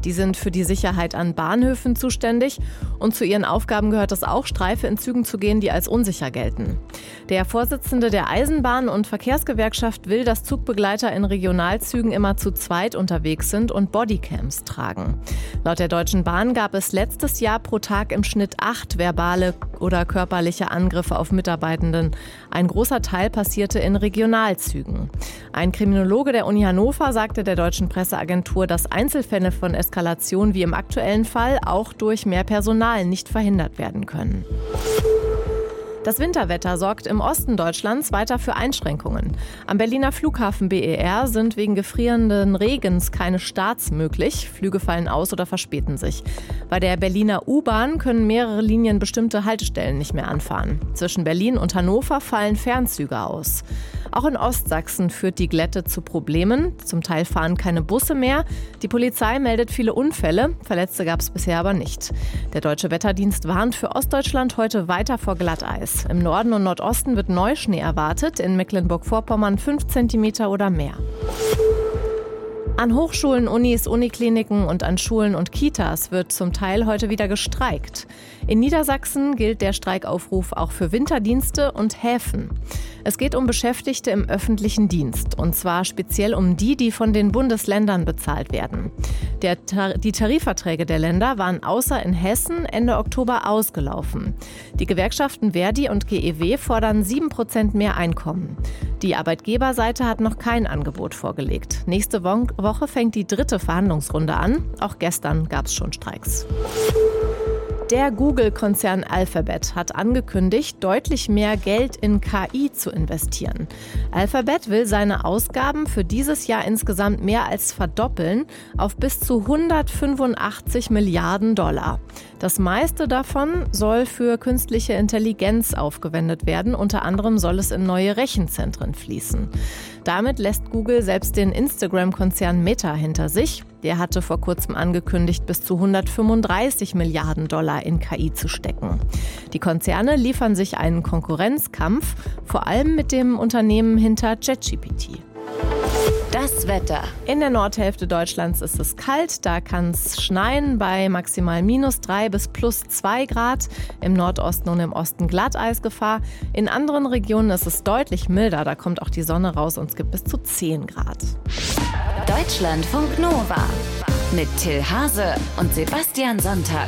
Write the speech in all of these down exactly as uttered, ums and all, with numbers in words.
Die sind für die Sicherheit an Bahnhöfen zuständig und zu ihren Aufgaben gehört es auch, Streife in Zügen zu gehen, die als unsicher gelten. Der Vorsitzende der Eisenbahn- und Verkehrsgewerkschaft will, dass Zugbegleiter in Regionalzügen immer zu zweit unterwegs sind und Bodycams tragen. Laut der Deutschen Bahn gab es letztes Jahr pro Tag im Schnitt acht verbale oder körperliche Angriffe auf Mitarbeitenden. Ein großer Teil passierte in Regionalzügen. Ein Kriminologe der Uni Hannover sagte der deutschen Presseagentur, dass Einzelfälle von Eskalation wie im aktuellen Fall auch durch mehr Personal nicht verhindert werden können. Das Winterwetter sorgt im Osten Deutschlands weiter für Einschränkungen. Am Berliner Flughafen B E R sind wegen gefrierenden Regens keine Starts möglich. Flüge fallen aus oder verspäten sich. Bei der Berliner U-Bahn können mehrere Linien bestimmte Haltestellen nicht mehr anfahren. Zwischen Berlin und Hannover fallen Fernzüge aus. Auch in Ostsachsen führt die Glätte zu Problemen. Zum Teil fahren keine Busse mehr. Die Polizei meldet viele Unfälle. Verletzte gab es bisher aber nicht. Der Deutsche Wetterdienst warnt für Ostdeutschland heute weiter vor Glatteis. Im Norden und Nordosten wird Neuschnee erwartet. In Mecklenburg-Vorpommern fünf Zentimeter oder mehr. An Hochschulen, Unis, Unikliniken und an Schulen und Kitas wird zum Teil heute wieder gestreikt. In Niedersachsen gilt der Streikaufruf auch für Winterdienste und Häfen. Es geht um Beschäftigte im öffentlichen Dienst, und zwar speziell um die, die von den Bundesländern bezahlt werden. Der Tar- die Tarifverträge der Länder waren außer in Hessen Ende Oktober ausgelaufen. Die Gewerkschaften Verdi und G E W fordern sieben Prozent mehr Einkommen. Die Arbeitgeberseite hat noch kein Angebot vorgelegt. Nächste Wo- Woche fängt die dritte Verhandlungsrunde an. Auch gestern gab es schon Streiks. Der Google-Konzern Alphabet hat angekündigt, deutlich mehr Geld in K I zu investieren. Alphabet will seine Ausgaben für dieses Jahr insgesamt mehr als verdoppeln auf bis zu hundertfünfundachtzig Milliarden Dollar. Das meiste davon soll für künstliche Intelligenz aufgewendet werden. Unter anderem soll es in neue Rechenzentren fließen. Damit lässt Google selbst den Instagram-Konzern Meta hinter sich. Der hatte vor kurzem angekündigt, bis zu hundertfünfunddreißig Milliarden Dollar in K I zu stecken. Die Konzerne liefern sich einen Konkurrenzkampf, vor allem mit dem Unternehmen hinter ChatGPT. Das Wetter. In der Nordhälfte Deutschlands ist es kalt, da kann es schneien bei maximal minus drei bis plus zwei Grad. Im Nordosten und im Osten Glatteisgefahr. In anderen Regionen ist es deutlich milder, da kommt auch die Sonne raus und es gibt bis zu zehn Grad. Deutschlandfunk Nova mit Till Hase und Sebastian Sonntag.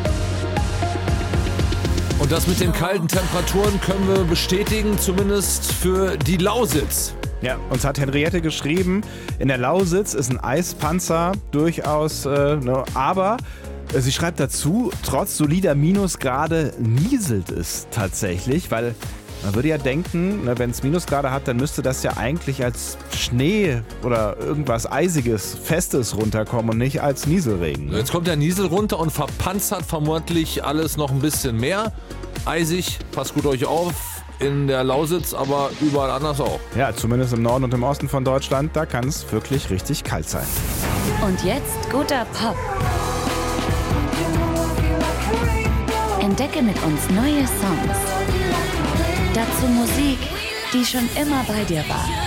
Und das mit den kalten Temperaturen können wir bestätigen, zumindest für die Lausitz. Ja, uns hat Henriette geschrieben, in der Lausitz ist ein Eispanzer durchaus, äh, ne, aber äh, sie schreibt dazu, trotz solider Minusgrade nieselt es tatsächlich, weil man würde ja denken, ne, wenn es Minusgrade hat, dann müsste das ja eigentlich als Schnee oder irgendwas Eisiges, Festes runterkommen und nicht als Nieselregen. Ne? Jetzt kommt der Niesel runter und verpanzert vermutlich alles noch ein bisschen mehr. Eisig, passt gut euch auf. In der Lausitz, aber überall anders auch. Ja, zumindest im Norden und im Osten von Deutschland, da kann es wirklich richtig kalt sein. Und jetzt guter Pop. Entdecke mit uns neue Songs. Dazu Musik, die schon immer bei dir war.